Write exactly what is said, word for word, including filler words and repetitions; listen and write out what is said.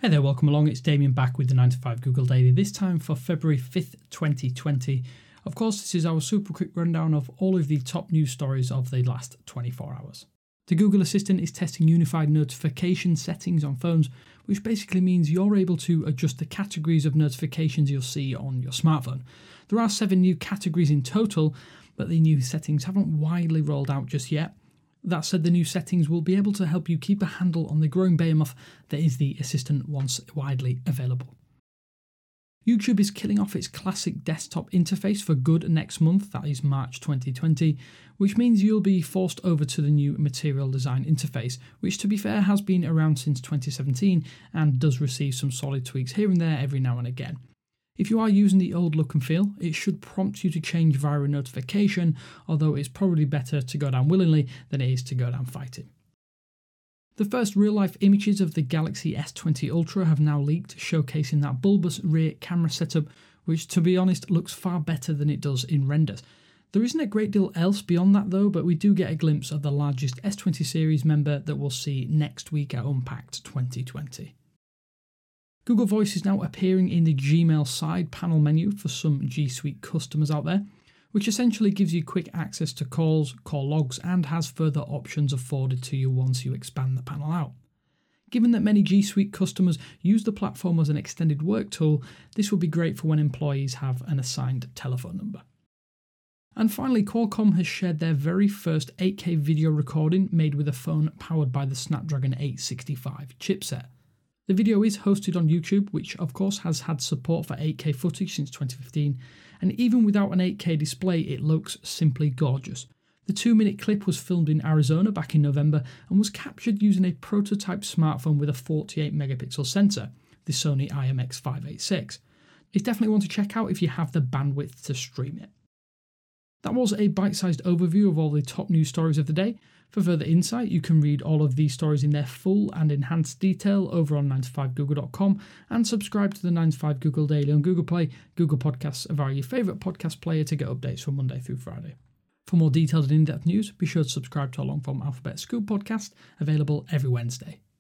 Hey there, welcome along. It's Damien back with the nine to five Google Daily, this time for February fifth, twenty twenty. Of course, this is our super quick rundown of all of the top news stories of the last twenty-four hours. The Google Assistant is testing unified notification settings on phones, which basically means you're able to adjust the categories of notifications you'll see on your smartphone. There are seven new categories in total, but the new settings haven't widely rolled out just yet. That said, the new settings will be able to help you keep a handle on the growing behemoth that is the Assistant once widely available. YouTube is killing off its classic desktop interface for good next month, that is March twenty twenty, which means you'll be forced over to the new Material Design interface, which to be fair has been around since twenty seventeen and does receive some solid tweaks here and there every now and again. If you are using the old look and feel, it should prompt you to change via a notification, although it's probably better to go down willingly than it is to go down fighting. The first real-life images of the Galaxy S twenty Ultra have now leaked, showcasing that bulbous rear camera setup, which to be honest looks far better than it does in renders. There isn't a great deal else beyond that though, but we do get a glimpse of the largest S twenty series member that we'll see next week at Unpacked twenty twenty. Google Voice is now appearing in the Gmail side panel menu for some G Suite customers out there, which essentially gives you quick access to calls, call logs, and has further options afforded to you once you expand the panel out. Given that many G Suite customers use the platform as an extended work tool, this will be great for when employees have an assigned telephone number. And finally, Qualcomm has shared their very first eight K video recording made with a phone powered by the Snapdragon eight sixty-five chipset. The video is hosted on YouTube, which of course has had support for eight K footage since twenty fifteen, and even without an eight K display it looks simply gorgeous. The two minute clip was filmed in Arizona back in November and was captured using a prototype smartphone with a forty-eight megapixel sensor, the Sony I M X five eighty-six. It's definitely one to check out if you have the bandwidth to stream it. That was a bite-sized overview of all the top news stories of the day. For further insight, you can read all of these stories in their full and enhanced detail over on nine to five google dot com and subscribe to the nine to five Google Daily on Google Play, Google Podcasts, or via your favourite podcast player to get updates from Monday through Friday. For more detailed and in-depth news, be sure to subscribe to our long-form Alphabet Scoop podcast, available every Wednesday.